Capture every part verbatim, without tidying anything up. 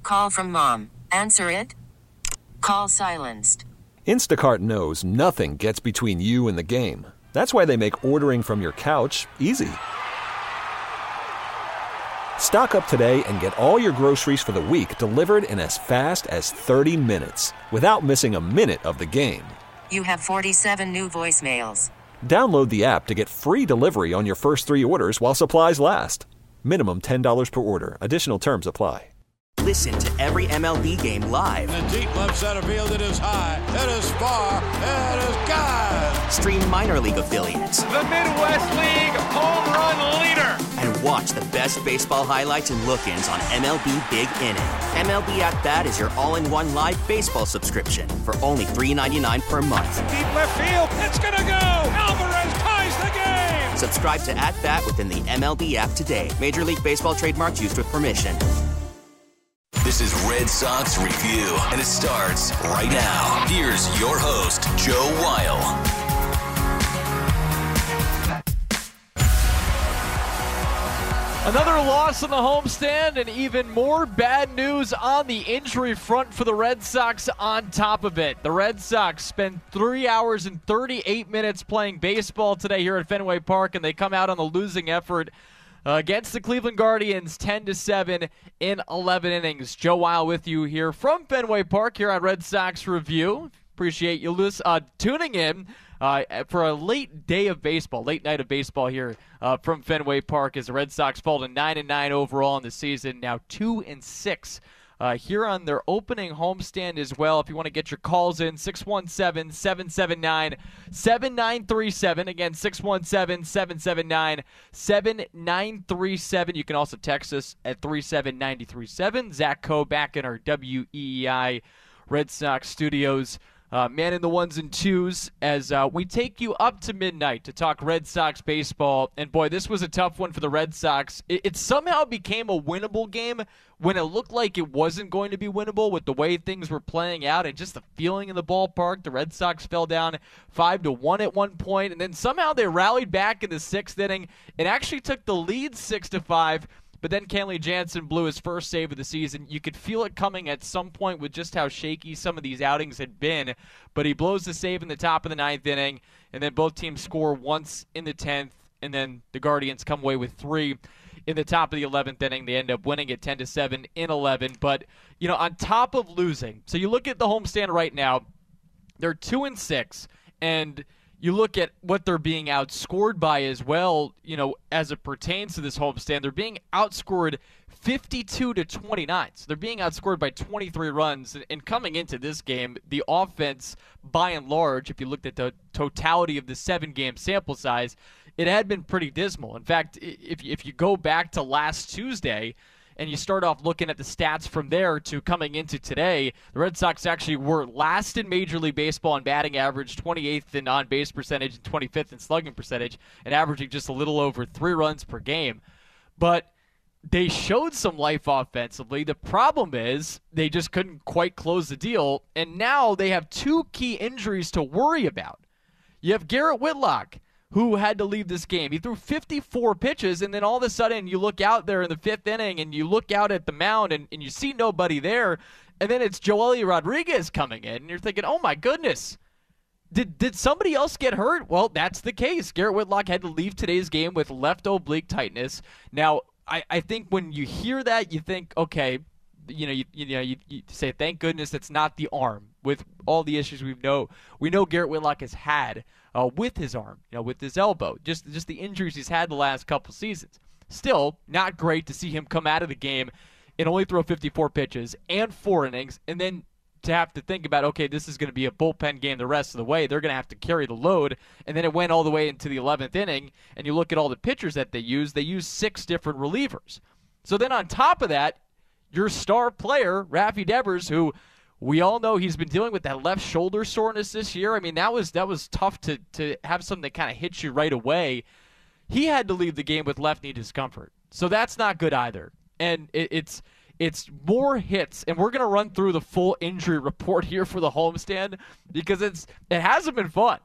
Call from mom. Answer it. Call silenced. Instacart knows nothing gets between you and the game. That's why they make ordering from your couch easy. Stock up today and get all your groceries for the week delivered in as fast as thirty minutes without missing a minute of the game. You have forty-seven new voicemails. Download the app to get free delivery on your first three orders while supplies last. Minimum ten dollars per order. Additional terms apply. Listen to every M L B game live. In the deep left center field, it is high, it is far, it is gone. Stream minor league affiliates. The Midwest League home run leader. And watch the best baseball highlights and look-ins on M L B Big Inning. M L B At Bat is your all-in-one live baseball subscription for only three dollars and ninety-nine cents per month. Deep left field, it's gonna go. Alvarez ties the game. Subscribe to At Bat within the M L B app today. Major League Baseball trademarks used with permission. This is Red Sox Review, and it starts right now. Here's your host, Joe Weil. Another loss on the homestand, and even more bad news on the injury front for the Red Sox on top of it. The Red Sox spend three hours and thirty-eight minutes playing baseball today here at Fenway Park, and they come out on the losing effort Uh, against the Cleveland Guardians, ten to seven in eleven innings. Joe Weil with you here from Fenway Park here on Red Sox Review. Appreciate you uh, tuning in uh, for a late day of baseball, late night of baseball here uh, from Fenway Park as the Red Sox fall to nine and nine overall in the season, now two and six. Uh, here on their opening homestand as well. If you want to get your calls in, six one seven, seven seven nine, seven nine three seven. Again, six one seven, seven seven nine, seven nine three seven. You can also text us at three seven nine three seven. Zach Coe back in our W E E I Red Sox studios. Uh, man in the ones and twos as uh, we take you up to midnight to talk Red Sox baseball. And boy, this was a tough one for the Red Sox. It, it somehow became a winnable game when it looked like it wasn't going to be winnable with the way things were playing out and just the feeling in the ballpark. The Red Sox fell down five to one at one point, and then somehow they rallied back in the sixth inning and actually took the lead six to five. But then Kenley Jansen blew his first save of the season. You could feel it coming at some point with just how shaky some of these outings had been. But he blows the save in the top of the ninth inning, and then both teams score once in the tenth, and then the Guardians come away with three in the top of the eleventh inning. They end up winning it ten to seven in eleven. But, you know, on top of losing, so you look at the homestand right now, they're two and six, and you look at what they're being outscored by as well, you know, as it pertains to this homestand. They're being outscored fifty-two to twenty-nine. So they're being outscored by twenty-three runs. And coming into this game, the offense, by and large, if you looked at the totality of the seven-game sample size, it had been pretty dismal. In fact, if if you go back to last Tuesday, and you start off looking at the stats from there to coming into today, the Red Sox actually were last in Major League Baseball in batting average, twenty-eighth in on-base percentage, and twenty-fifth in slugging percentage, and averaging just a little over three runs per game. But they showed some life offensively. The problem is they just couldn't quite close the deal, and now they have two key injuries to worry about. You have Garrett Whitlock, who had to leave this game. He threw fifty-four pitches, and then all of a sudden you look out there in the fifth inning, and you look out at the mound, and, and you see nobody there, and then it's Joely Rodriguez coming in, and you're thinking, oh my goodness, did did somebody else get hurt? Well, that's the case. Garrett Whitlock had to leave today's game with left oblique tightness. Now, I, I think when you hear that, you think, okay, you know, you, you know, you, you say, thank goodness it's not the arm. With all the issues we know, we know Garrett Whitlock has had uh, with his arm, you know, with his elbow, just just the injuries he's had the last couple seasons. Still, not great to see him come out of the game and only throw fifty-four pitches and four innings, and then to have to think about, okay, this is going to be a bullpen game the rest of the way. They're going to have to carry the load, and then it went all the way into the eleventh inning, and you look at all the pitchers that they use, they use six different relievers. So then on top of that, your star player, Rafi Devers, who we all know he's been dealing with that left shoulder soreness this year. I mean, that was that was tough to, to have something that kind of hits you right away. He had to leave the game with left knee discomfort. So that's not good either. And it, it's it's more hits, and we're going to run through the full injury report here for the homestand because it's it hasn't been fun.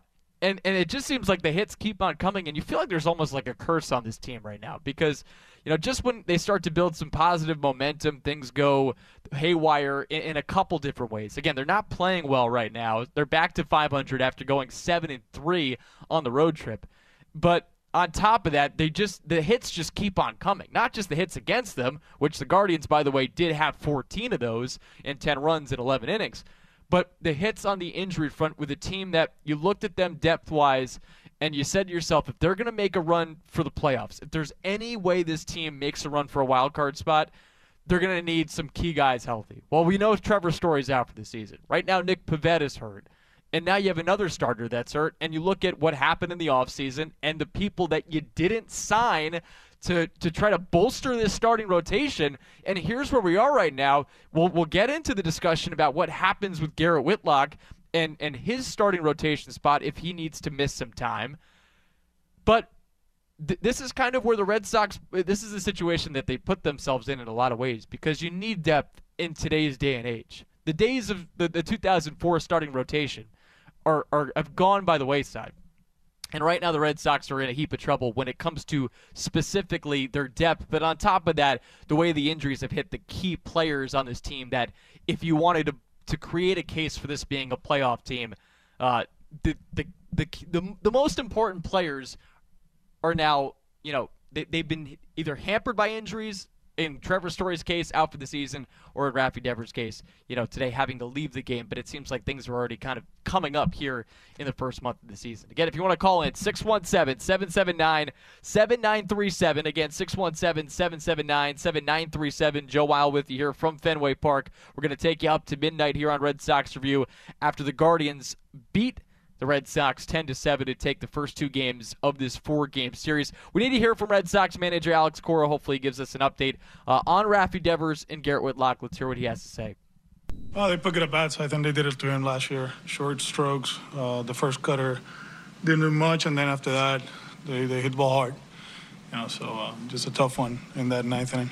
And and it just seems like the hits keep on coming, and you feel like there's almost like a curse on this team right now because, you know, just when they start to build some positive momentum, things go haywire in, in a couple different ways. Again, they're not playing well right now. They're back to five hundred after going seven and three on the road trip. But on top of that, they just the hits just keep on coming. Not just the hits against them, which the Guardians, by the way, did have fourteen of those in ten runs in eleven innings. But the hits on the injury front with a team that you looked at them depth-wise and you said to yourself, if they're going to make a run for the playoffs, if there's any way this team makes a run for a wild card spot, they're going to need some key guys healthy. Well, we know Trevor Story's out for the season. Right now, Nick Pavetta's hurt. And now you have another starter that's hurt, and you look at what happened in the offseason and the people that you didn't sign to to try to bolster this starting rotation, and here's where we are right now. We'll we'll get into the discussion about what happens with Garrett Whitlock and, and his starting rotation spot if he needs to miss some time. But th- this is kind of where the Red Sox, this is a situation that they put themselves in in a lot of ways because you need depth in today's day and age. The days of the, the two thousand four starting rotation are, are have gone by the wayside. And right now the Red Sox are in a heap of trouble when it comes to specifically their depth. But on top of that, the way the injuries have hit the key players on this team that if you wanted to, to create a case for this being a playoff team, uh, the, the, the, the, the most important players are now, you know, they, they've been either hampered by injuries, in Trevor Story's case, out for the season, or in Rafi Devers' case, you know, today having to leave the game. But it seems like things are already kind of coming up here in the first month of the season. Again, if you want to call in, six one seven, seven seven nine, seven nine three seven. Again, six one seven, seven seven nine, seven nine three seven. Joe Weil with you here from Fenway Park. We're going to take you up to midnight here on Red Sox Review after the Guardians beat the Red Sox ten to seven to take the first two games of this four-game series. We need to hear from Red Sox manager Alex Cora. Hopefully he gives us an update uh, on Rafi Devers and Garrett Whitlock. Let's hear what he has to say. Well, they put good at bats. I think they did it to him last year. Short strokes. Uh, the first cutter didn't do much, and then after that, they, they hit the ball hard. You know, so uh, just a tough one in that ninth inning.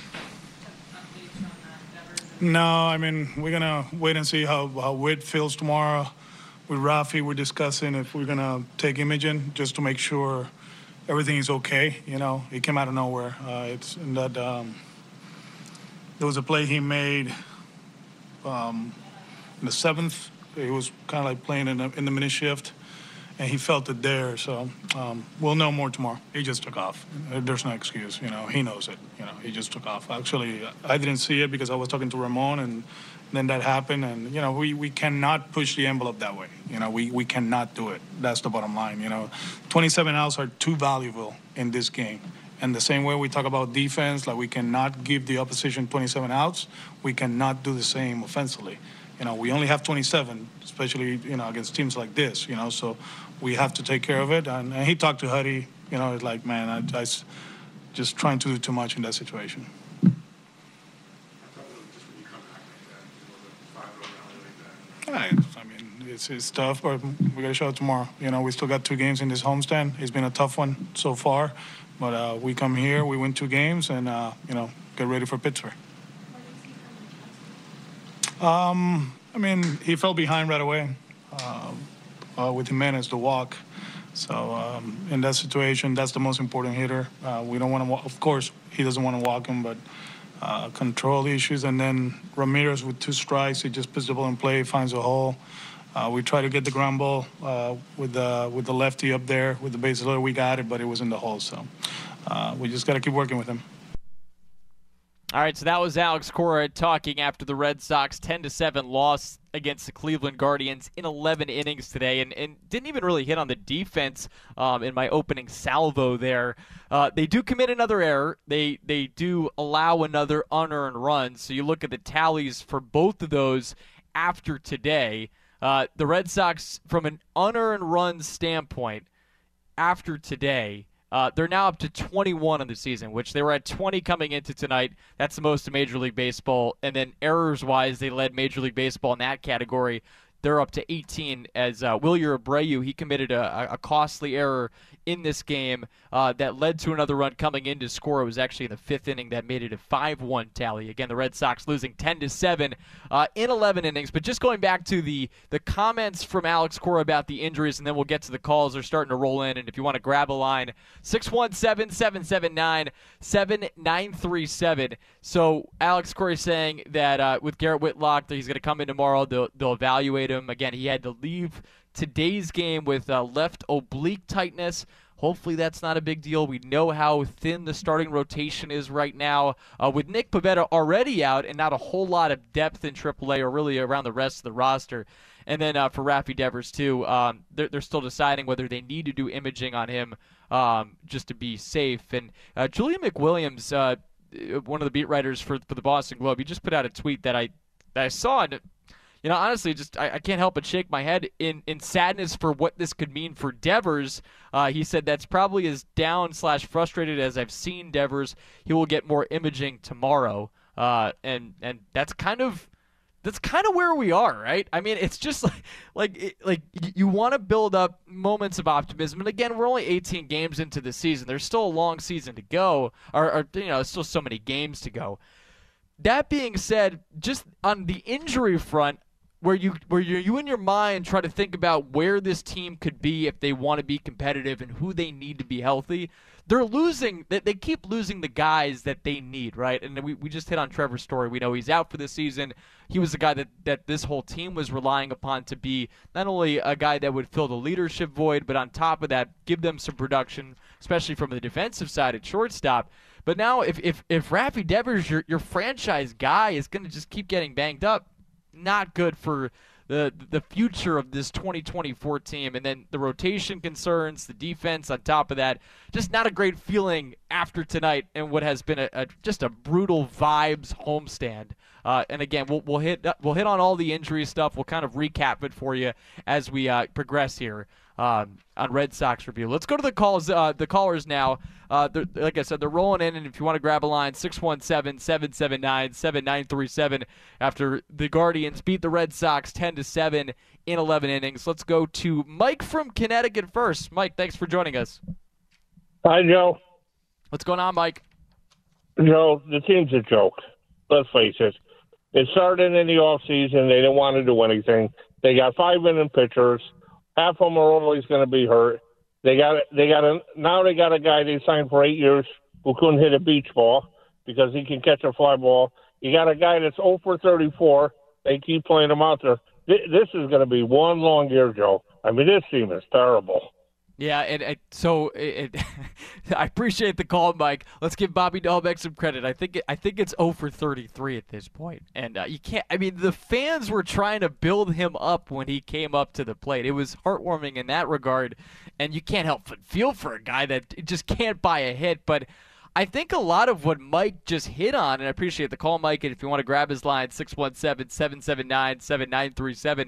No, I mean, we're going to wait and see how, how Whit feels tomorrow. With Rafi, we're discussing if we're going to take Imogen just to make sure everything is okay. You know, it came out of nowhere. Uh, it's in that um, there was a play he made um, in the seventh. He was kind of like playing in the, in the mini shift, and he felt it there. So um, we'll know more tomorrow. He just took off. There's no excuse. You know, he knows it. You know, he just took off. Actually, I didn't see it because I was talking to Ramon, and then that happened. And, you know, we, we cannot push the envelope that way. You know, we, we cannot do it. That's the bottom line. You know, twenty-seven outs are too valuable in this game. And the same way we talk about defense, like we cannot give the opposition twenty-seven outs, we cannot do the same offensively. You know, we only have twenty-seven, especially, you know, against teams like this, you know, so we have to take care of it. And, and he talked to Huddy, you know, it's like, man, I, I just trying to do too much in that situation. I, I mean, it's, it's tough, but we got to show it tomorrow. You know, we still got two games in this homestand. It's been a tough one so far, but uh, we come here, we win two games, and, uh, you know, get ready for Pittsburgh. Um, I mean, he fell behind right away uh, uh, with Jimenez, the walk. So um, in that situation, that's the most important hitter. Uh, we don't want to, of course, he doesn't want to walk him, but uh, control issues. And then Ramirez with two strikes, he just puts the ball in play, finds a hole. Uh, we try to get the ground ball uh, with the with the lefty up there with the base loader. We got it, but it was in the hole. So uh, we just got to keep working with him. All right, so that was Alex Cora talking after the Red Sox ten to seven loss against the Cleveland Guardians in eleven innings today, and, and didn't even really hit on the defense um, in my opening salvo there. Uh, they do commit another error. They they do allow another unearned run, so you look at the tallies for both of those after today. Uh, the Red Sox, from an unearned run standpoint, after today, Uh, they're now up to twenty-one in the season, which they were at twenty coming into tonight. That's the most in Major League Baseball. And then errors-wise, they led Major League Baseball in that category they're up to eighteen as uh, Wilyer Abreu, he committed a, a costly error in this game uh, that led to another run coming in to score. It was actually in the fifth inning that made it a five one tally. Again, the Red Sox losing ten to seven uh, in eleven innings. But just going back to the, the comments from Alex Cora about the injuries, and then we'll get to the calls. They're starting to roll in. And if you want to grab a line, six one seven, seven seven nine, seven nine three seven. So Alex Cora is saying that uh, with Garrett Whitlock, that he's going to come in tomorrow. They'll, they'll evaluate him. Again, he had to leave today's game with uh, left oblique tightness. Hopefully that's not a big deal. We know how thin the starting rotation is right now. Uh, with Nick Pivetta already out and not a whole lot of depth in triple A or really around the rest of the roster. And then uh, for Rafi Devers, too, um, they're, they're still deciding whether they need to do imaging on him um, just to be safe. And uh, Julian McWilliams, uh, one of the beat writers for, for the Boston Globe, he just put out a tweet that I, that I saw, and you know, honestly, just I, I can't help but shake my head in, in sadness for what this could mean for Devers. Uh, he said that's probably as down slash frustrated as I've seen Devers. He will get more imaging tomorrow, uh, and and that's kind of that's kind of where we are, right? I mean, it's just like like it, like you want to build up moments of optimism, and again, we're only eighteen games into the season. There's still a long season to go, or, or you know, still so many games to go. That being said, just on the injury front, where you where you you in your mind try to think about where this team could be if they want to be competitive and who they need to be healthy, they're losing. They, they keep losing the guys that they need, right? And we, we just hit on Trevor's story. We know he's out for this season. He was the guy that, that this whole team was relying upon to be not only a guy that would fill the leadership void, but on top of that, give them some production, especially from the defensive side at shortstop. But now if if, if Rafi Devers, your, your franchise guy, is going to just keep getting banged up, not good for the the future of this twenty twenty-four team. And then the rotation concerns, the defense on top of that, just not a great feeling after tonight and what has been a, a just a brutal vibes homestand. Uh, and again, we'll we'll hit we'll hit on all the injury stuff. We'll kind of recap it for you as we uh, progress here um, on Red Sox Review. Let's go to the calls. Uh, the callers now. Uh, like I said, they're rolling in, and if you want to grab a line, six one seven, seven seven nine, seven nine three seven. After the Guardians beat the Red Sox ten to seven in eleven innings. Let's go to Mike from Connecticut first. Mike, thanks for joining us. Hi, Joe. What's going on, Mike? Joe, the team's a joke. Let's face it. It started in the offseason. They didn't want to do anything. They got five-inning pitchers. Half of them are always going to be hurt. They got they got a now they got a guy they signed for eight years who couldn't hit a beach ball because he can catch a fly ball. You got a guy that's oh for thirty-four. They keep playing him out there. This is going to be one long year, Joe. I mean, this team is terrible. Yeah, and, and so it, it, I appreciate the call, Mike. Let's give Bobby Dahlbeck some credit. I think it, I think it's oh for thirty-three at this point, and uh, you can't. I mean, the fans were trying to build him up when he came up to the plate. It was heartwarming in that regard, and you can't help but feel for a guy that just can't buy a hit. But I think a lot of what Mike just hit on, and I appreciate the call, Mike. And if you want to grab his line, six one seven, seven seven nine, seven nine three seven.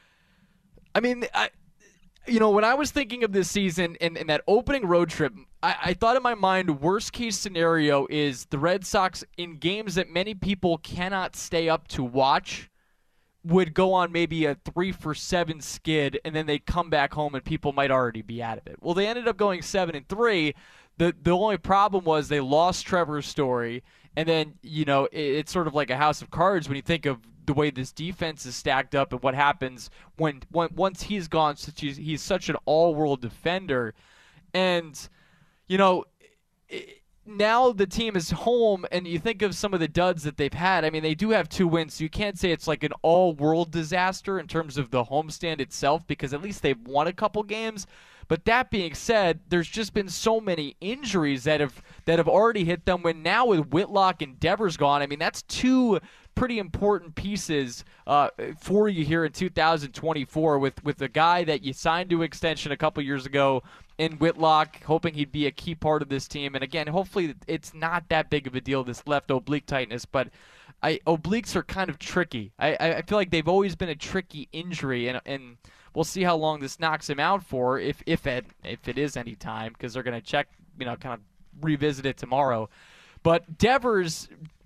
I mean, I. You know, when I was thinking of this season and, and that opening road trip, I, I thought in my mind, worst case scenario is the Red Sox in games that many people cannot stay up to watch would go on maybe a three for seven skid, and then they'd come back home and people might already be out of it. Well, they ended up going seven and three. The the only problem was they lost Trevor's Story, and then, you know, it, it's sort of like a house of cards when you think of the way this defense is stacked up and what happens when, when once he's gone, since he's, he's such an all-world defender. And, you know, it, now the team is home, and you think of some of the duds that they've had. I mean, they do have two wins, so you can't say it's like an all-world disaster in terms of the homestand itself, because at least they've won a couple games. But that being said, there's just been so many injuries that have that have already hit them. When now with Whitlock and Devers gone, I mean, that's two pretty important pieces uh, for you here in two thousand twenty-four with, with a guy that you signed to extension a couple years ago in Whitlock, hoping he'd be a key part of this team. And again, hopefully it's not that big of a deal, this left oblique tightness, but I, obliques are kind of tricky. I, I feel like they've always been a tricky injury, and and we'll see how long this knocks him out for, if if it if it is any time, because they're going to check, you know, kind of revisit it tomorrow. But Devers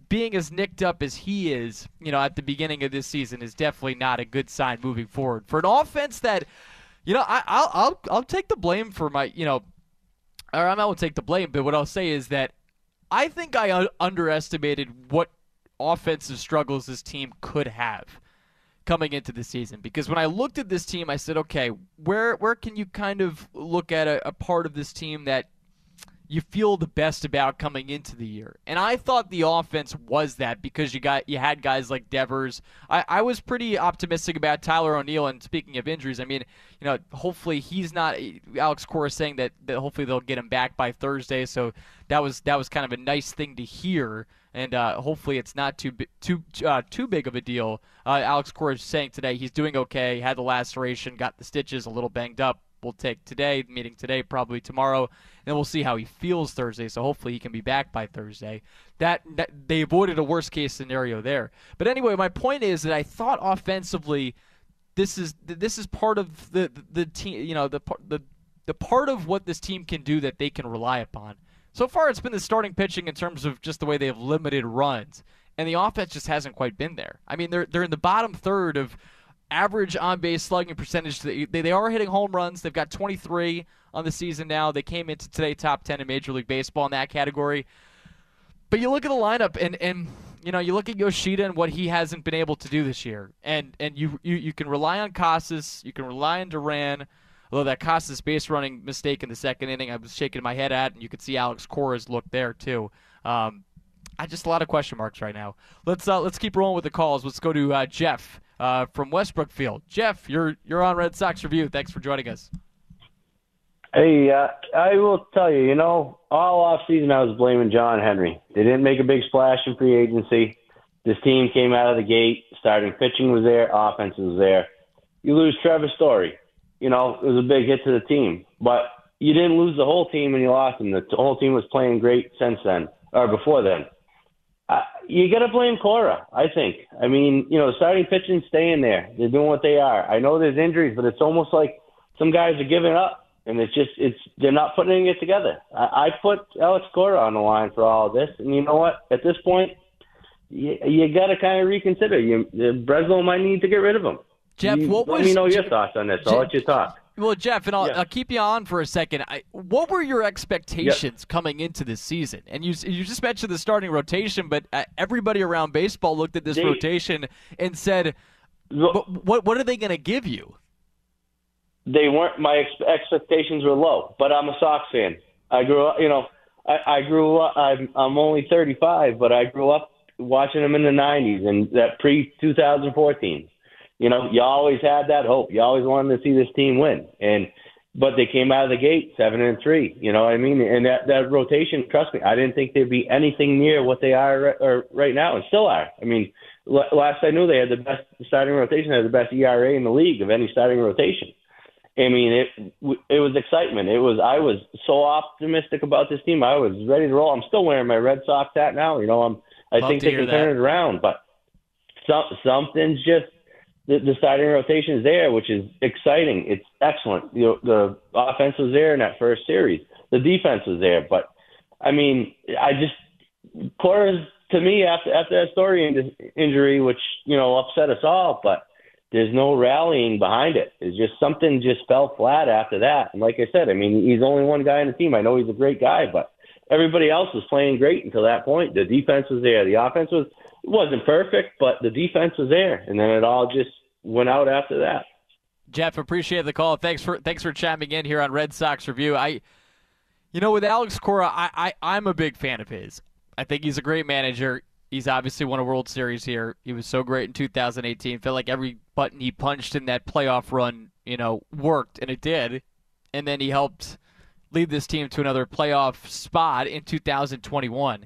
being as nicked up as he is, you know, at the beginning of this season is definitely not a good sign moving forward. For an offense that, you know, I, I'll I'll I'll take the blame for my, you know, or I won't take the blame, but what I'll say is that I think I un- underestimated what offensive struggles this team could have coming into the season. Because when I looked at this team, I said, okay, where where can you kind of look at a, a part of this team that you feel the best about coming into the year? And I thought the offense was that, because you got you had guys like Devers. I, I was pretty optimistic about Tyler O'Neill, and speaking of injuries, I mean, you know, hopefully he's not – Alex Cora saying that, that hopefully they'll get him back by Thursday, so that was that was kind of a nice thing to hear, and uh, hopefully it's not too too uh, too big of a deal. Uh, Alex Cora is saying today he's doing okay, had the laceration, got the stitches, a little banged up. We'll take today, meeting today, probably tomorrow, and we'll see how he feels Thursday. So hopefully he can be back by Thursday. That, that they avoided a worst case scenario there. But anyway, my point is that I thought offensively, this is this is part of the the, the team. You know, the the the part of what this team can do that they can rely upon. So far, it's been the starting pitching in terms of just the way they have limited runs, and the offense just hasn't quite been there. I mean, they're they're in the bottom third of average on-base slugging percentage. They, they are hitting home runs. They've got twenty-three on the season now. They came into today top ten in Major League Baseball in that category. But you look at the lineup, and, and you know, you look at Yoshida and what he hasn't been able to do this year. And and you you, you can rely on Casas. You can rely on Duran. Although that Casas base running mistake in the second inning, I was shaking my head at, and you could see Alex Cora's look there too. Um, I just a lot of question marks right now. Let's uh, let's keep rolling with the calls. Let's go to uh, Jeff. Uh, from Westbrookfield. Jeff, you're you're on Red Sox Review. Thanks for joining us. Hey, uh, I will tell you, you know, all offseason I was blaming John Henry. They didn't make a big splash in free agency. This team came out of the gate. Starting pitching was there. Offense was there. You lose Trevor Story. You know, it was a big hit to the team. But you didn't lose the whole team when you lost them. The whole team was playing great since then, or before then. Uh, you got to blame Cora, I think. I mean, you know, the starting pitching staying there. They're doing what they are. I know there's injuries, but it's almost like some guys are giving up, and it's just it's they're not putting it together. I, I put Alex Cora on the line for all of this, and you know what? At this point, you, you got to kind of reconsider. You, Breslow might need to get rid of him. Jeff, you, what let was? me know your Jeff, thoughts on this. I'll let you talk. Well, Jeff, and I'll, yeah. I'll keep you on for a second. I, what were your expectations yep. coming into this season? And you you just mentioned the starting rotation, but uh, everybody around baseball looked at this they, rotation and said, what, what, what are they going to give you? They weren't. My ex- expectations were low, but I'm a Sox fan. I grew up, you know, I, I grew up, I'm, I'm only thirty-five, but I grew up watching them in the nineties and that pre twenty fourteen. You know, you always had that hope. You always wanted to see this team win. And but they came out of the gate seven and three. You know what I mean? And that, that rotation, trust me, I didn't think they'd be anything near what they are right, or right now, and still are. I mean, l- last I knew, they had the best starting rotation, they had the best E R A in the league of any starting rotation. I mean, it it was excitement. It was I was so optimistic about this team. I was ready to roll. I'm still wearing my Red Sox hat now. You know, I'm I Love think they can that. turn it around, but some, something's just. The, the starting rotation is there, which is exciting. It's excellent. You know, the offense was there in that first series. The defense was there. But, I mean, I just – Cora's, to me, after after that Story injury, which, you know, upset us all, but there's no rallying behind it. It's just something just fell flat after that. And like I said, I mean, he's only one guy on the team. I know he's a great guy, but everybody else was playing great until that point. The defense was there. The offense was – it wasn't perfect, but the defense was there, and then it all just went out after that. Jeff, appreciate the call. Thanks for thanks for chiming in here on Red Sox Review. I, you know, with Alex Cora, I, I I'm a big fan of his. I think he's a great manager. He's obviously won a World Series here. He was so great in two thousand eighteen. Felt like every button he punched in that playoff run, you know, worked, and it did. And then he helped lead this team to another playoff spot in two thousand twenty-one.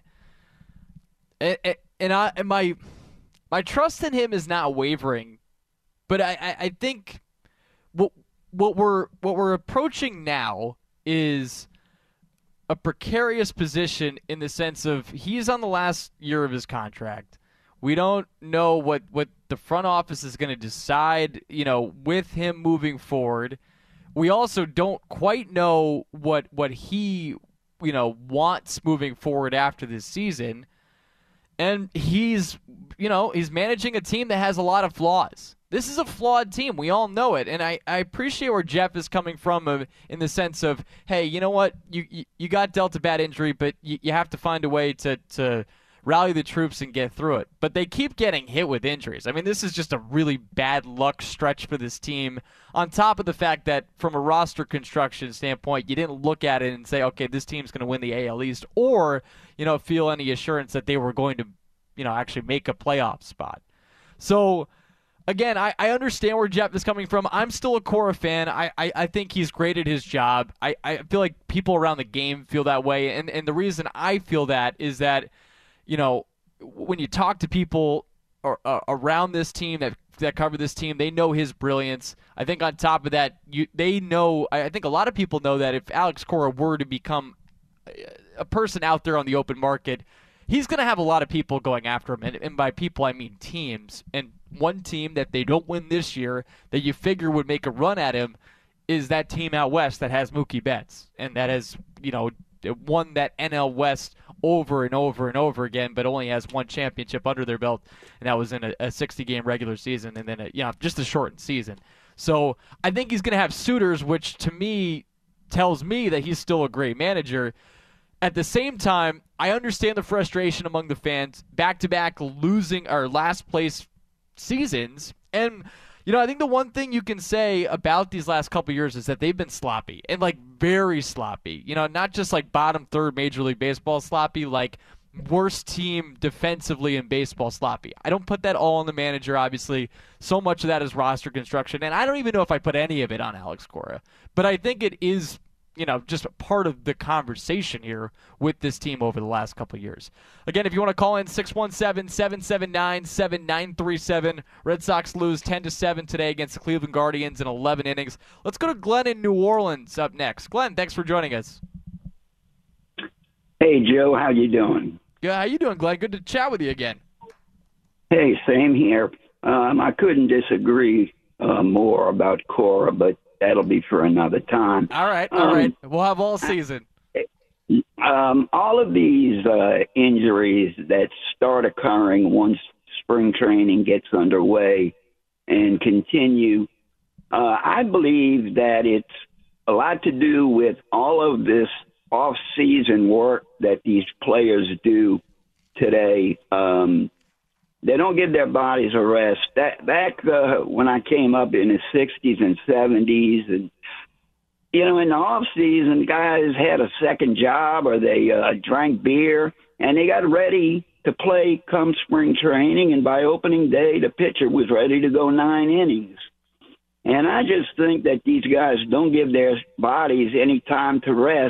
And, and, I, and my my trust in him is not wavering, but I, I, I think what what we're what we're approaching now is a precarious position in the sense of he's on the last year of his contract. We don't know what, what the front office is going to decide, you know, with him moving forward. We also don't quite know what what he, you know, wants moving forward after this season. And he's, you know, he's managing a team that has a lot of flaws. This is a flawed team. We all know it. And I, I appreciate where Jeff is coming from uh, in the sense of, hey, you know what? You you, you got dealt a bad injury, but you, you have to find a way to, to rally the troops and get through it. But they keep getting hit with injuries. I mean, this is just a really bad luck stretch for this team, on top of the fact that from a roster construction standpoint, you didn't look at it and say, okay, this team's going to win the A L East, or, you know, feel any assurance that they were going to, you know, actually make a playoff spot. So, again, I, I understand where Jeff is coming from. I'm still a Cora fan. I, I, I think he's great at his job. I, I feel like people around the game feel that way. And, and the reason I feel that is that, you know, when you talk to people or, uh, around this team that that cover this team, they know his brilliance. I think on top of that, you they know, I think a lot of people know that if Alex Cora were to become a person out there on the open market, he's going to have a lot of people going after him. And, and by people, I mean teams. And one team that they don't win this year that you figure would make a run at him is that team out west that has Mookie Betts. And that has, you know, won that N L West over and over and over again, but only has one championship under their belt, and that was in a sixty-game regular season, and then a, you know, just a shortened season. So I think he's going to have suitors, which to me tells me that he's still a great manager. At the same time, I understand the frustration among the fans, back-to-back losing or last-place seasons, and you know, I think the one thing you can say about these last couple years is that they've been sloppy, and like very sloppy. You know, not just like bottom third Major League Baseball sloppy, like worst team defensively in baseball sloppy. I don't put that all on the manager, obviously. So much of that is roster construction, and I don't even know if I put any of it on Alex Cora. But I think it is, you know, just part of the conversation here with this team over the last couple of years. Again, if you want to call in, six one seven, seven seven nine, seven nine three seven. Red Sox lose ten to seven today against the Cleveland Guardians in eleven innings. Let's go to Glenn in New Orleans up next. Glenn, thanks for joining us. Hey, Joe, how you doing? Good. How you doing, Glenn? Good to chat with you again. Hey, same here. Um, I couldn't disagree uh, more about Cora, but that'll be for another time. All right, all um, right. We'll have all season. Um, all of these uh, injuries that start occurring once spring training gets underway and continue, uh, I believe that it's a lot to do with all of this off-season work that these players do today. Um, they don't give their bodies a rest. That, back uh, when I came up in the sixties and seventies, and you know, in the off season, guys had a second job or they uh, drank beer, and they got ready to play come spring training. And by opening day, the pitcher was ready to go nine innings. And I just think that these guys don't give their bodies any time to rest,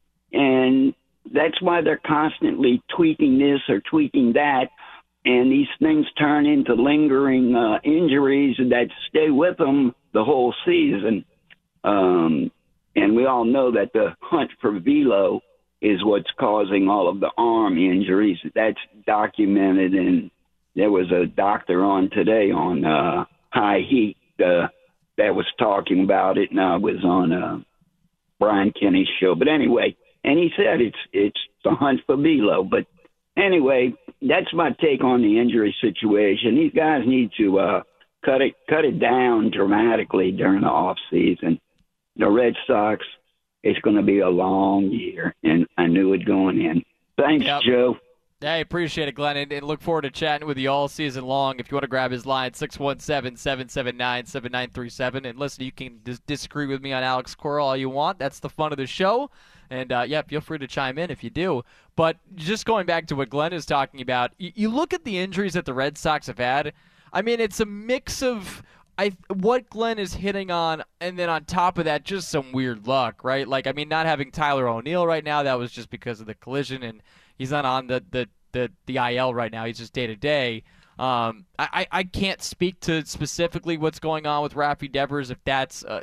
and that's why they're constantly tweaking this or tweaking that. And these things turn into lingering uh, injuries that stay with them the whole season. Um, and we all know that the hunt for velo is what's causing all of the arm injuries. That's documented, and there was a doctor on today on uh, High Heat uh, that was talking about it, and I was on uh, Brian Kenny's show. But anyway, and he said it's it's the hunt for velo. But anyway, that's my take on the injury situation. These guys need to uh, cut it cut it down dramatically during the off season. The Red Sox, it's going to be a long year, and I knew it going in. Thanks, yep. Joe. Hey, appreciate it, Glenn, and, and look forward to chatting with you all season long. If you want to grab his line, six one seven, seven seven nine, seven nine three seven. And listen, you can dis- disagree with me on Alex Cora all you want. That's the fun of the show. And, uh, yeah, feel free to chime in if you do. But just going back to what Glenn is talking about, you, you look at the injuries that the Red Sox have had. I mean, it's a mix of I what Glenn is hitting on, and then on top of that, just some weird luck, right? Like, I mean, not having Tyler O'Neill right now, that was just because of the collision, and he's not on the, the, the, the I L right now. He's just day-to-day. Um, I, I can't speak to specifically what's going on with Rafi Devers, if that's a,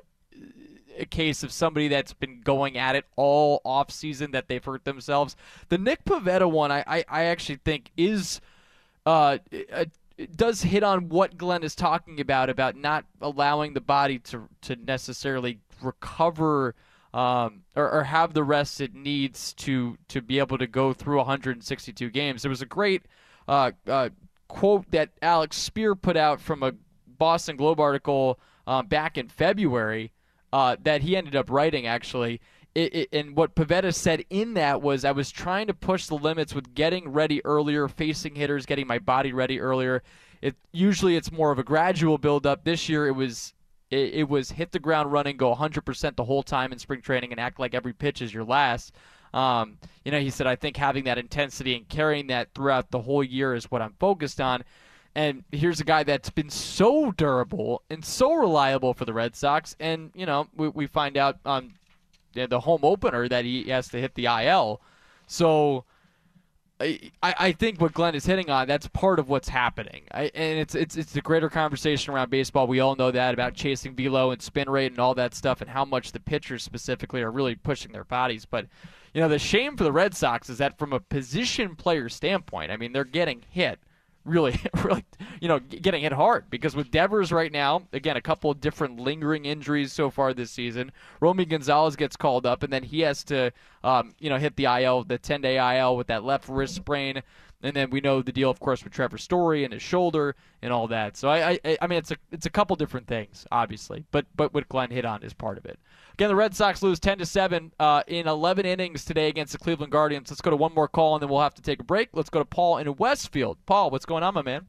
a case of somebody that's been going at it all off-season that they've hurt themselves. The Nick Pivetta one, I, I, I actually think is uh, a It does hit on what Glenn is talking about, about not allowing the body to to necessarily recover um, or, or have the rest it needs to to be able to go through one hundred sixty-two games. There was a great uh, uh, quote that Alex Spear put out from a Boston Globe article um, back in February uh, that he ended up writing, actually. It, it, and what Pivetta said in that was, I was trying to push the limits with getting ready earlier, facing hitters, getting my body ready earlier. It usually it's more of a gradual build-up. This year it was it, it was hit the ground running, go one hundred percent the whole time in spring training, and act like every pitch is your last. Um, you know, he said, I think having that intensity and carrying that throughout the whole year is what I'm focused on. And here's a guy that's been so durable and so reliable for the Red Sox. And, you know, we, we find out on the home opener that he has to hit the I L. So I, I think what Glenn is hitting on, that's part of what's happening. I, and it's it's it's a greater conversation around baseball. We all know that about chasing velo and spin rate and all that stuff and how much the pitchers specifically are really pushing their bodies. But, you know, the shame for the Red Sox is that from a position player standpoint, I mean, they're getting hit. Really, really, you know, getting hit hard because with Devers right now, again, a couple of different lingering injuries so far this season. Romy Gonzalez gets called up, and then he has to, um, you know, hit the I L, the ten-day I L with that left wrist sprain. And then we know the deal, of course, with Trevor Story and his shoulder and all that. So I, I, I mean, it's a, it's a couple different things, obviously, but, but what Glenn hit on is part of it. Again, the Red Sox lose ten to seven uh, in eleven innings today against the Cleveland Guardians. Let's go to one more call, and then we'll have to take a break. Let's go to Paul in Westfield. Paul, what's going on, my man?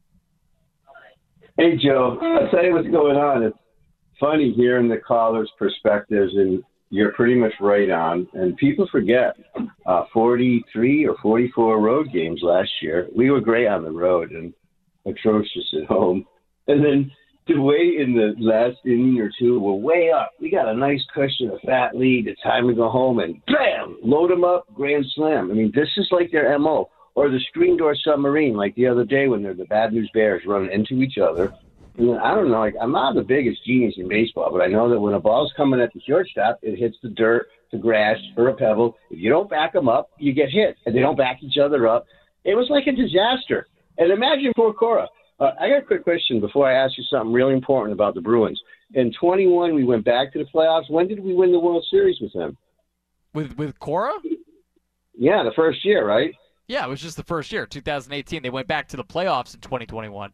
Hey, Joe. I'll tell you what's going on. It's funny hearing the callers' perspectives, and you're pretty much right on. And people forget uh, forty-three or forty-four road games last year. We were great on the road and atrocious at home. And then to wait in the last inning or two, we're way up. We got a nice cushion, a fat lead. It's time to go home, and bam, load them up, grand slam. I mean, this is like their M O. Or the screen door submarine, like the other day when they're the Bad News Bears running into each other. And I don't know, like I'm not the biggest genius in baseball, but I know that when a ball's coming at the shortstop, it hits the dirt, the grass, or a pebble. If you don't back them up, you get hit, and they don't back each other up. It was like a disaster. And imagine poor Cora. Uh, I got a quick question before I ask you something really important about the Bruins. In twenty-one, we went back to the playoffs. When did we win the World Series with them? With with Cora? Yeah, the first year, right? Yeah, it was just the first year, two thousand eighteen. They went back to the playoffs in twenty twenty-one.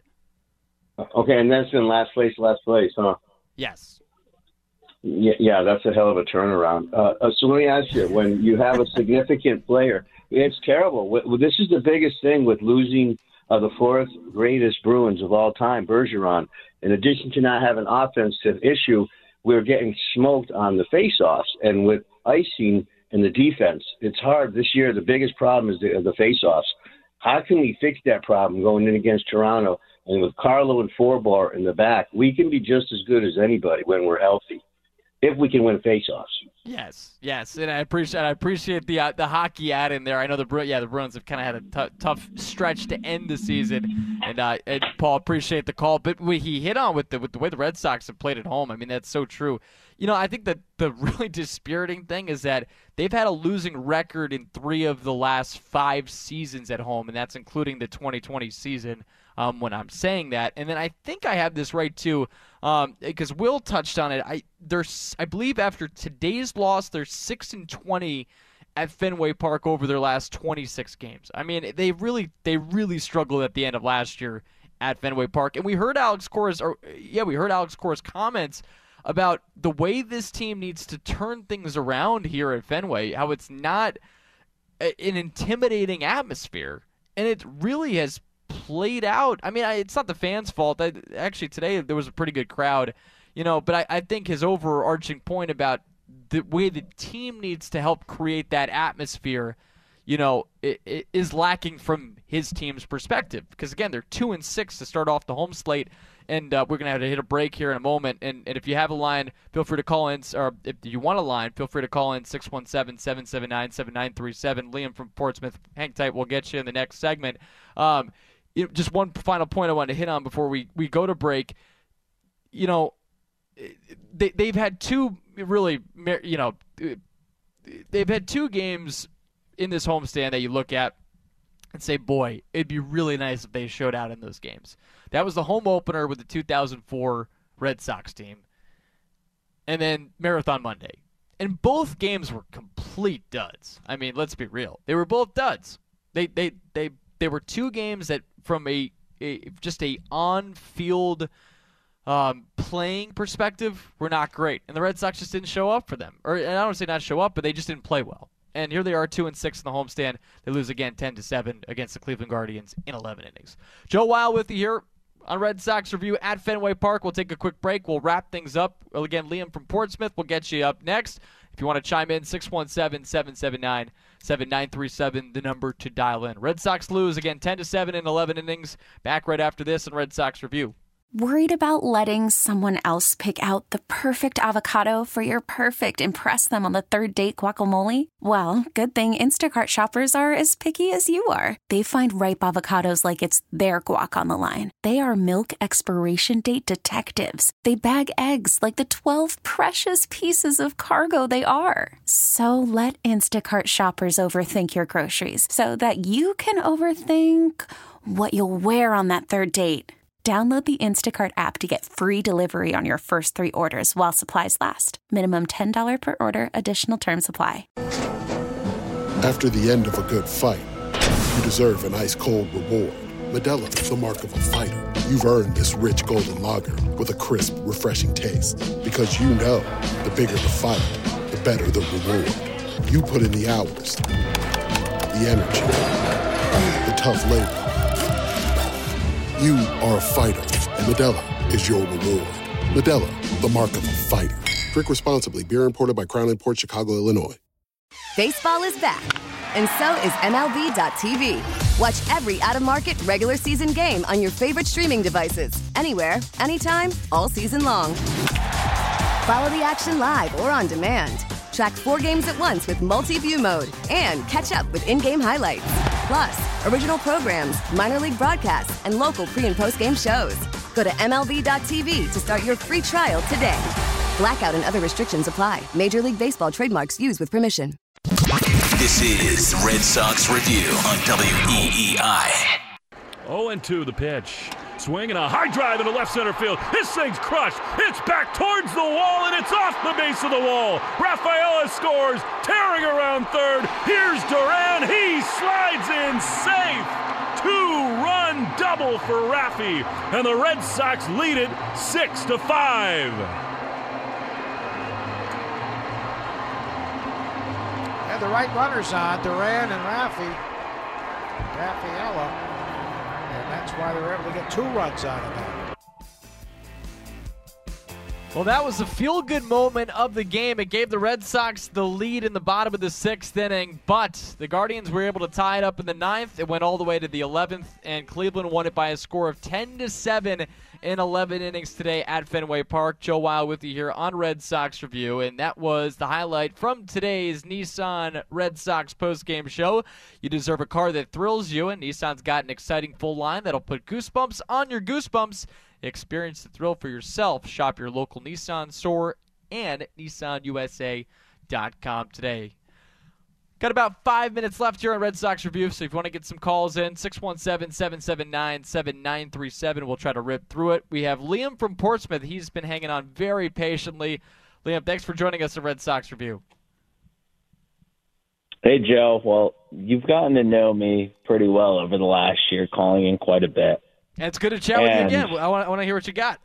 Okay, and that's been last place, last place, huh? Yes. Yeah, yeah, that's a hell of a turnaround. Uh, so let me ask you, when you have a significant player, it's terrible. This is the biggest thing with losing uh, the fourth greatest Bruins of all time, Bergeron. In addition to not having an offensive issue, we're getting smoked on the face-offs. And with icing in the defense, it's hard. This year, the biggest problem is the, the face-offs. How can we fix that problem going in against Toronto? And with Carlo and Forbar in the back, we can be just as good as anybody when we're healthy, if we can win face-offs. Yes, yes, and I appreciate I appreciate the uh, the hockey ad in there. I know the Bru- yeah the Bruins have kind of had a t- tough stretch to end the season, and, uh, and Paul, appreciate the call. But what he hit on with the with the way the Red Sox have played at home, I mean that's so true. You know, I think that the really dispiriting thing is that they've had a losing record in three of the last five seasons at home, and that's including the twenty twenty season. Um, when I'm saying that, and then I think I have this right too, um, because Will touched on it. I there's I believe after today's loss, they're six and twenty at Fenway Park over their last twenty-six games. I mean, they really they really struggled at the end of last year at Fenway Park, and we heard Alex Cora's or yeah we heard Alex Cora's comments about the way this team needs to turn things around here at Fenway. How it's not a, an intimidating atmosphere, and it really has played out. I mean, I, it's not the fans' fault. I, actually, today there was a pretty good crowd, you know, but I, I think his overarching point about the way the team needs to help create that atmosphere, you know, it, it is lacking from his team's perspective. Because, again, they're two and six to start off the home slate, and uh, we're going to have to hit a break here in a moment. And, and if you have a line, feel free to call in, or if you want a line, feel free to call in six one seven, seven seven nine, seven nine three seven. Liam from Portsmouth, hang tight, we'll get you in the next segment. Um, You know, just one final point I wanted to hit on before we, we go to break. You know, they, they've had two really, you know, they've had two games in this homestand that you look at and say, boy, it'd be really nice if they showed out in those games. That was the home opener with the two thousand four Red Sox team, and then Marathon Monday. And both games were complete duds. I mean, let's be real. They were both duds. They they they they were two games that from a, a just a on-field um, playing perspective were not great. And the Red Sox just didn't show up for them. Or and I don't want to say not show up, but they just didn't play well. And here they are, two and six in the homestand. They lose again, ten to seven against the Cleveland Guardians in eleven innings. Joe Weil with you here on Red Sox Review at Fenway Park. We'll take a quick break. We'll wrap things up. Well, again, Liam from Portsmouth will get you up next. If you want to chime in, six one seven, seven seven nine, seven nine three seven, the number to dial in. Red Sox lose again, ten to seven in eleven innings. Back right after this in Red Sox Review. Worried about letting someone else pick out the perfect avocado for your perfect impress them on the third date guacamole? Well, good thing Instacart shoppers are as picky as you are. They find ripe avocados like it's their guac on the line. They are milk expiration date detectives. They bag eggs like the twelve precious pieces of cargo they are. So let Instacart shoppers overthink your groceries so that you can overthink what you'll wear on that third date. Download the Instacart app to get free delivery on your first three orders while supplies last. Minimum ten dollars per order. Additional terms apply. After the end of a good fight, you deserve an ice-cold reward. Modelo is the mark of a fighter. You've earned this rich golden lager with a crisp, refreshing taste. Because you know, the bigger the fight, the better the reward. You put in the hours, the energy, the tough labor. You are a fighter, and Modelo is your reward. Modelo, the mark of a fighter. Drink responsibly. Beer imported by Crown Imports, Chicago, Illinois. Baseball is back, and so is M L B dot T V. Watch every out-of-market regular season game on your favorite streaming devices. Anywhere, anytime, all season long. Follow the action live or on demand. Track four games at once with multi-view mode and catch up with in-game highlights. Plus, original programs, minor league broadcasts, and local pre- and post-game shows. Go to M L B dot T V to start your free trial today. Blackout and other restrictions apply. Major League Baseball trademarks used with permission. This is Red Sox Review on W E E I. oh and two the pitch. Swing and a high drive into left center field. This thing's crushed. It's back towards the wall, and it's off the base of the wall. Rafaela scores, tearing around third. Here's Duran. He slides in safe. Two-run double for Raffy, and the Red Sox lead it six to five. And the right runners on, Duran and Raffy. Rafaela. And that's why they were able to get two runs out of that. Well, that was a feel-good moment of the game. It gave the Red Sox the lead in the bottom of the sixth inning, but the Guardians were able to tie it up in the ninth. It went all the way to the eleventh, and Cleveland won it by a score of ten to seven in eleven innings today at Fenway Park. Joe Weil with you here on Red Sox Review, and that was the highlight from today's Nissan Red Sox postgame show. You deserve a car that thrills you, and Nissan's got an exciting full line that'll put goosebumps on your goosebumps. Experience the thrill for yourself. Shop your local Nissan store and Nissan U S A dot com today. Got about five minutes left here on Red Sox Review, so if you want to get some calls in, six one seven, seven seven nine, seven nine three seven. We'll try to rip through it. We have Liam from Portsmouth. He's been hanging on very patiently. Liam, thanks for joining us at Red Sox Review. Hey, Joe. Well, you've gotten to know me pretty well over the last year, calling in quite a bit. And it's good to chat and, with you again. I want, I want to hear what you got.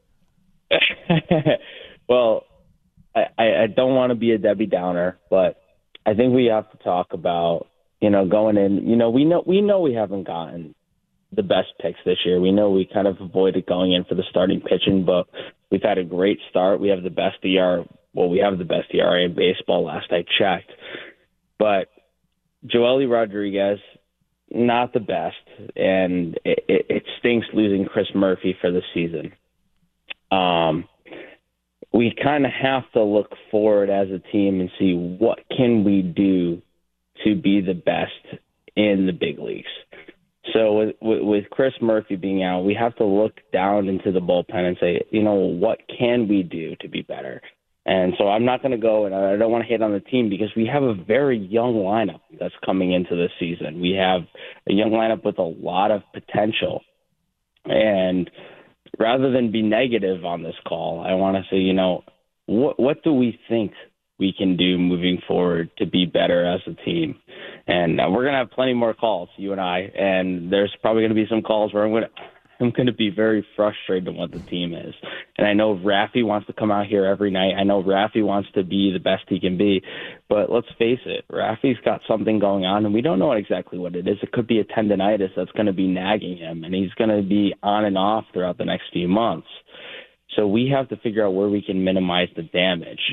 Well, I, I don't want to be a Debbie Downer, but I think we have to talk about, you know, going in. You know, we know we know we haven't gotten the best picks this year. We know we kind of avoided going in for the starting pitching, but we've had a great start. We have the best E R. Well, we have the best E R A in baseball. Last I checked, but Joely Rodriguez, not the best, and it, it, it stinks losing Chris Murphy for the season. Um, we kind of have to look forward as a team and see what can we do to be the best in the big leagues. So with, with, with Chris Murphy being out, we have to look down into the bullpen and say, you know, what can we do to be better? And so I'm not going to go, and I don't want to hate on the team because we have a very young lineup that's coming into this season. We have a young lineup with a lot of potential. And rather than be negative on this call, I want to say, you know, what what do we think we can do moving forward to be better as a team. And uh, we're going to have plenty more calls, you and I, and there's probably going to be some calls where I'm going to I'm going to be very frustrated with what the team is. And I know Rafi wants to come out here every night. I know Rafi wants to be the best he can be. But let's face it, Rafi's got something going on, and we don't know exactly what it is. It could be a tendonitis that's going to be nagging him, and he's going to be on and off throughout the next few months. So we have to figure out where we can minimize the damage.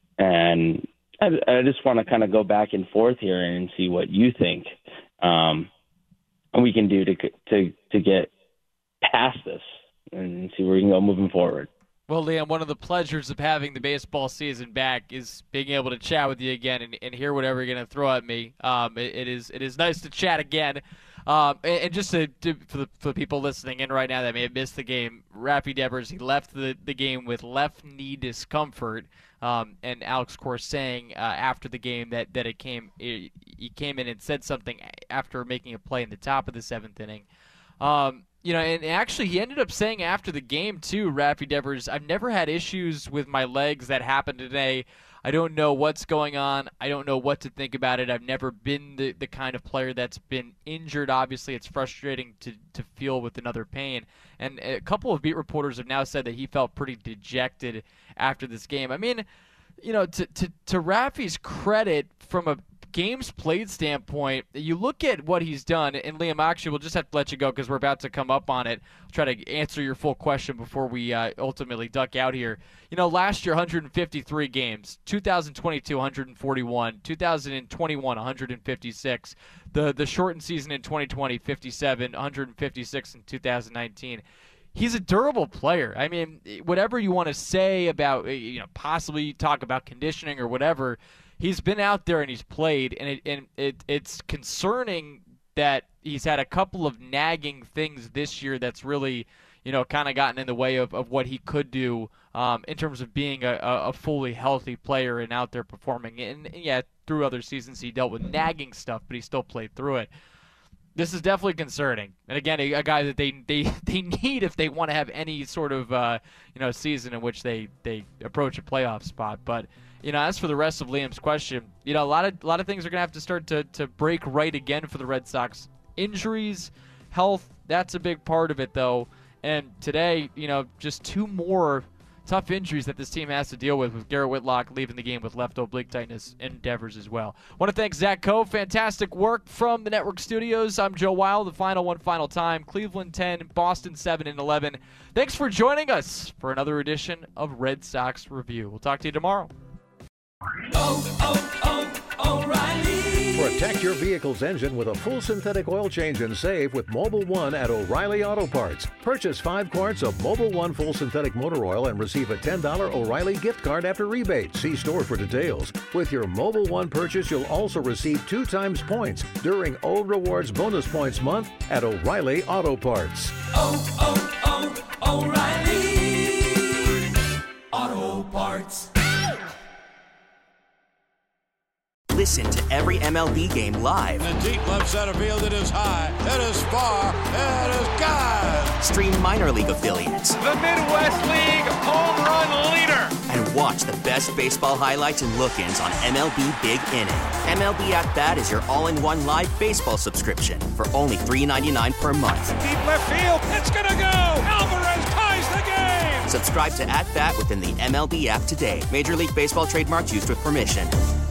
And I, I just want to kind of go back and forth here and see what you think um, we can do to to to get past this and see where we can go moving forward. Well, Liam, one of the pleasures of having the baseball season back is being able to chat with you again and, and hear whatever you're going to throw at me. Um, it, it is it is nice to chat again. Um, and, and just to, to, for, the, for the people listening in right now that may have missed the game, Rafi Devers, he left the, the game with left knee discomfort. Um, and Alex Cora saying uh, after the game that, that it came it, he came in and said something after making a play in the top of the seventh inning. Um, You know, and actually he ended up saying after the game, too, Rafi Devers, I've never had issues with my legs that happened today. I don't know what's going on. I don't know what to think about it. I've never been the, the kind of player that's been injured. Obviously, it's frustrating to, to feel with another pain. And a couple of beat reporters have now said that he felt pretty dejected after this game. I mean, you know, to, to, to Rafi's credit, from a games played standpoint, you look at what he's done, and Liam, actually, we'll just have to let you go because we're about to come up on it. I'll try to answer your full question before we uh, ultimately duck out here. You know, last year, one hundred fifty-three games, two thousand twenty-two, one hundred forty-one, two thousand twenty-one, one hundred fifty-six, the the shortened season in twenty twenty, fifty-seven, one hundred fifty-six in two thousand nineteen. He's a durable player. I mean, whatever you want to say about, you know, possibly talk about conditioning or whatever, he's been out there and he's played, and it and it it's concerning that he's had a couple of nagging things this year that's really, you know, kind of gotten in the way of, of what he could do um, in terms of being a, a fully healthy player and out there performing. And, and yeah, through other seasons he dealt with nagging stuff, but he still played through it. This is definitely concerning. And again, a, a guy that they, they, they need if they want to have any sort of uh, you know season in which they, they approach a playoff spot. But you know, as for the rest of Liam's question, you know, a lot of a lot of things are gonna have to start to, to break right again for the Red Sox. Injuries, health, that's a big part of it though. And today, you know, just two more tough injuries that this team has to deal with, with Garrett Whitlock leaving the game with left oblique tightness and Devers as well. I want to thank Zach Coe. Fantastic work from the network studios. I'm Joe Wild. The final one final time. Cleveland ten, Boston seven and eleven. Thanks for joining us for another edition of Red Sox Review. We'll talk to you tomorrow. Oh, oh, oh, O'Reilly. Protect your vehicle's engine with a full synthetic oil change and save with Mobil one at O'Reilly Auto Parts. Purchase five quarts of Mobil one full synthetic motor oil and receive a ten dollars O'Reilly gift card after rebate. See store for details. With your Mobil one purchase, you'll also receive two times points during O Rewards Bonus Points Month at O'Reilly Auto Parts. Oh, oh, oh, O'Reilly Auto Parts. Listen to every M L B game live. In the deep left center field, it is high, it is far, it is gone. Stream minor league affiliates. The Midwest League home run leader. And watch the best baseball highlights and look-ins on M L B Big Inning. M L B At Bat is your all-in-one live baseball subscription for only three dollars and ninety-nine cents per month. Deep left field, it's gonna go. Alvarez ties the game. Subscribe to At Bat within the M L B app today. Major League Baseball trademarks used with permission.